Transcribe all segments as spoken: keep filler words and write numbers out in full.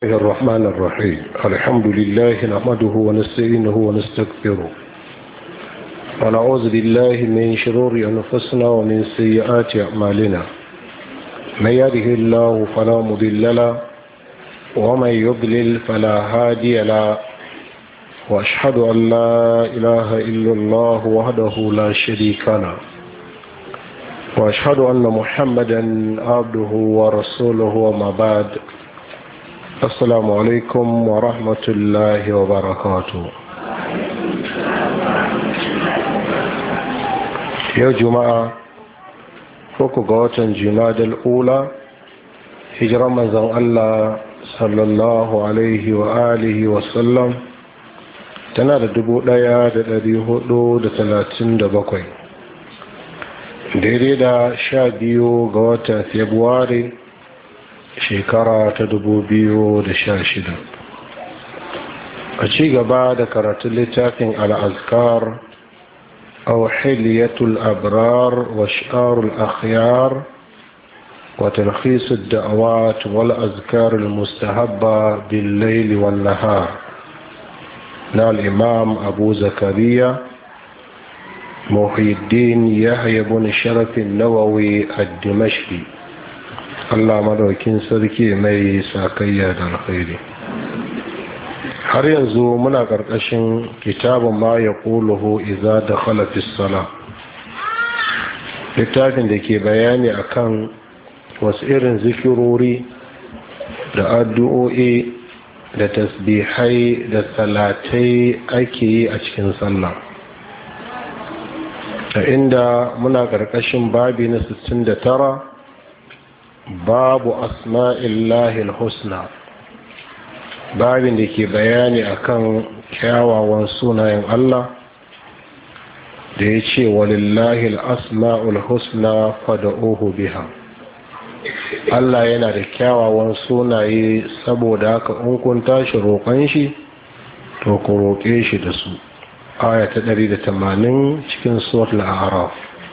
الرحمن الرحيم الحمد لله نحمده ونستعينه ونستغفره ونعوذ بالله من شرور أنفسنا ومن سيئات أعمالنا من يهده الله فلا مضل له ومن يضلل فلا هادي له وأشهد أن لا إله إلا الله وحده لا شريك له وأشهد أن محمدا عبده ورسوله وما بعد السلام عليكم ورحمة الله وبركاته. يا جماعة فوق قوة جماد الأولى هجرة من الله صلى الله عليه وآله وسلم تنا دبو دايا دادي هدو دتلاتين دبقوي daidai da sha biyu ga watan Fabrairu shekara ta dubu biyu da sha shida. A ci gaba da karatun littafin al'azkar auhiliyatul abrar wa sha'arul akhyar wa talkhisud da'awat wal azkarul mustahabba bil layli wan nahar na al-imam Abu Zakariya Muhyiddin Yahya ibn Sharaf an-Nawawi ad-Dimashqi. Allah madaukin sarki mai sakayya da alkhairi. Har yanzu muna karkashin kitabun ma yaquluhu idza dakhala fi as-salah. Littafin da ke bayani akan wasu irin zikirori da addu'o'i da tasbihai da salatai ake yi a cikin sallah. Da inda muna ƙarƙashin babi na sittin da tara babu asma'illahi al-husna, babin da ke bayani akan kyawawan sunayen Allah da ya ce walillahi al-asma'ul husna fada'uhu biha. Allah yana da kyawawan sunaye, saboda haka in kun tashi roƙon shi to ku roƙe shi da su. aya ta ɗari da tamanin cikin suratul a'raf.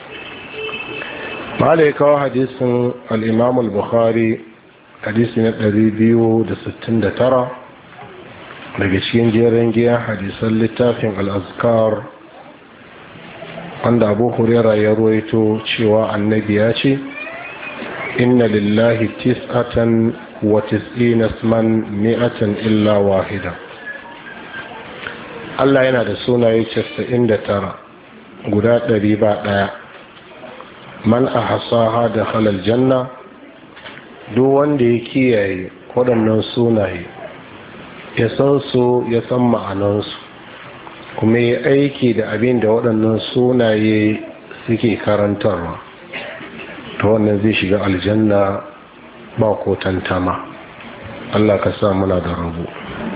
malai kawo hadisin al-imam al-bukhari hadisi na ɗari biyu da sittin da tara daga cikin jerin giyan hadisan littafin al-azkar, wanda Abu Hurairah ya ruwaito cewa annabi ya ce inna lillahi tis'atan wa tis'ina isman mi'atan illa wahida. Allah yana da sunaye casa'in da tara, guda ɗari ba ɗaya. Man a hasaha da halal janna, duk wanda ya kiyaye waɗannan sunaye ya san su, ya san ma'anansu, kuma ya aiki da abin da waɗannan sunaye suke karantarwa, ta wannan zai shiga aljanna ba ko tantama. Allah ka sa muna da rabu.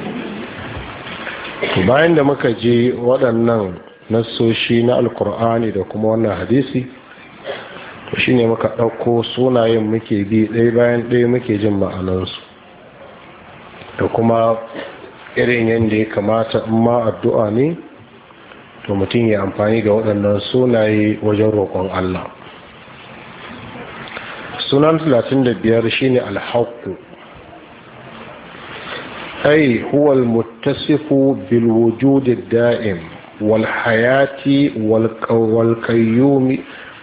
Bayan da muka je waɗannan nassoshi na alkur'ani da kuma wannan hadisi, to shine muka ɗauko sunayen muke bi ɗaya bayan ɗaya muke jin ma'anansu da kuma irin yadda ya kamata in ma addu'a ne to mutum ya amfani da waɗannan sunaye wajen roƙon Allah. Sunan talatin da biyar shine alhaqqu, أي هو المتصف بالوجود الدائم والحياة والقيوم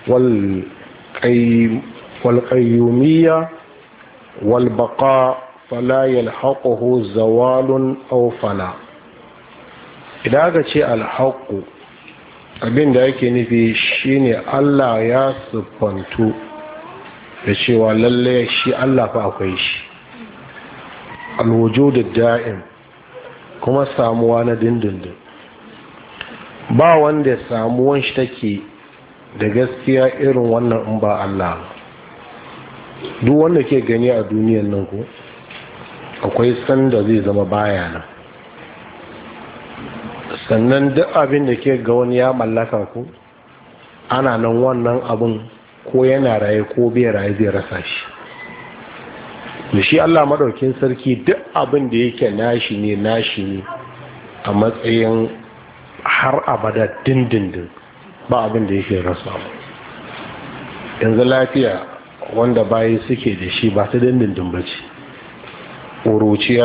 والقيومية والبقاء فلا يلحقه زوال أو فناء. إذا أردت الحق abin da yake nufi shine Allah ya siffantu da cewa lalle shi Allah fa akwai shi, alwujud da'im, kuma samuwa na dindindin. Ba wanda samuwan shi take da gaskiya irin wannan in ba Allah. Duk wanda ke gani a duniyan nan ko akwai sanda zai zama baya nan, sannan duk abin da ke ga wani ya mallaka ko ana nan wannan abin ko yana raye ko bai raye zai rasa shi. da shi Allah madaukin sarki duk abin da yake nashi ne nashi ne a matsayin har abada dindindin, ba abin da yake rasa. Yanzu lafiya wanda bayi suke da shi ba ta dindindin ba ce, ƙuruciya